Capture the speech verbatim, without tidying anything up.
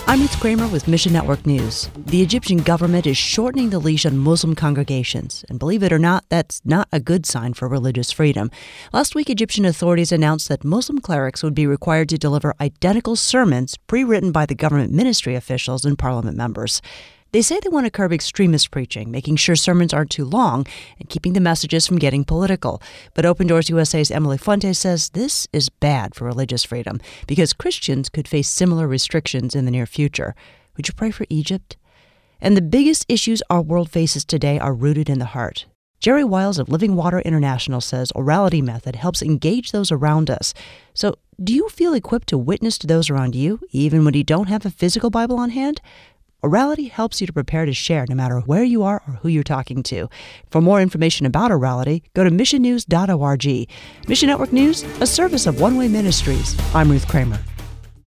I'm Ruth Kramer with Mission Network News. The Egyptian government is shortening the leash on Muslim congregations, and believe it or not, that's not a good sign for religious freedom. Last week, Egyptian authorities announced that Muslim clerics would be required to deliver identical sermons pre-written by the government ministry officials and parliament members. They say they want to curb extremist preaching, making sure sermons aren't too long and keeping the messages from getting political. But Open Doors U S A's Emily Fuentes says this is bad for religious freedom because Christians could face similar restrictions in the near future. Would you pray for Egypt? And the biggest issues our world faces today are rooted in the heart. Jerry Wiles of Living Water International says Orality Method helps engage those around us. So do you feel equipped to witness to those around you, even when you don't have a physical Bible on hand? Orality helps you to prepare to share no matter where you are or who you're talking to. For more information about Orality, go to mission news dot org. Mission Network News, a service of One Way Ministries. I'm Ruth Kramer.